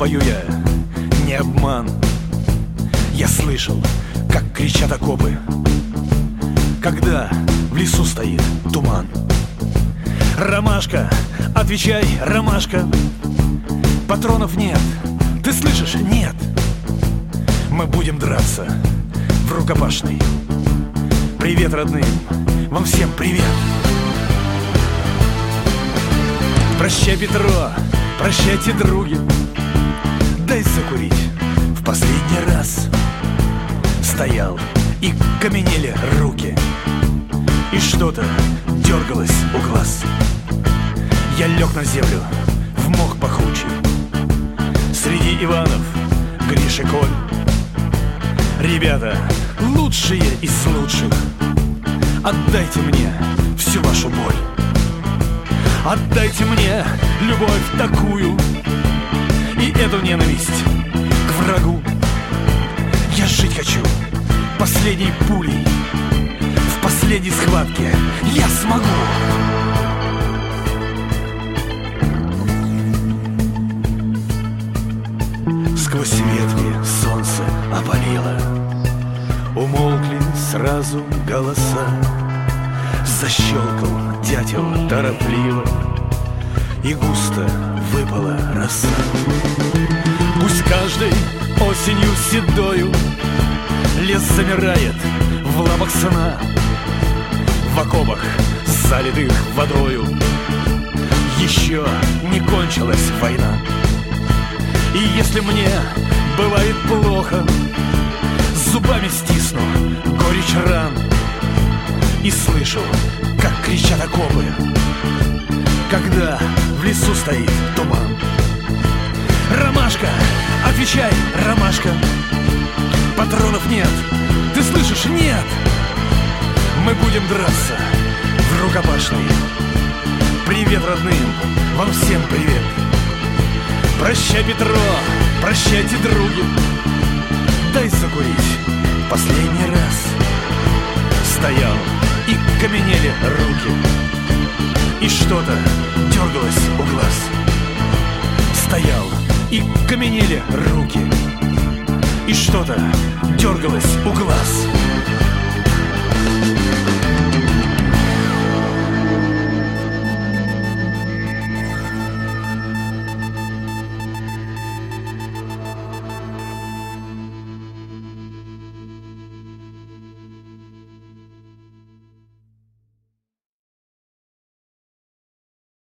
пою я, не обман. Я слышал, как кричат окопы, когда в лесу стоит туман. Ромашка, отвечай, ромашка, патронов нет, ты слышишь? Нет. Мы будем драться в рукопашной. Привет родным, вам всем привет. Прощай, Петро, прощайте, други, дай закурить в последний раз. Стоял, и каменели руки, и что-то дергалось у глаз. Я лег на землю, в мох пахучий, среди Иванов, Гриш и Коль. Ребята, лучшие из лучших, отдайте мне всю вашу боль. Отдайте мне любовь такую и эту ненависть к врагу. Я жить хочу последней пулей, в последней схватке я смогу. Сквозь ветви солнце опалило, умолкли сразу голоса. Защелкал дятел торопливо, и густо выпала роса. Пусть каждой осенью седою лес замирает в лапах сна, в окопах, залитых водою, еще не кончилась война. И если мне бывает плохо, зубами стисну горечь ран и слышу, как кричат окопы, когда в лесу стоит туман. Ромашка, отвечай, ромашка, патронов нет, ты слышишь? Нет. Мы будем драться в рукопашной. Привет родным, вам всем привет. Прощай, Петро, прощайте, други, дай закурить последний раз. Стоял, и каменели руки, и что-то дергалось у глаз. Стоял, и каменели руки, и что-то дергалось у глаз.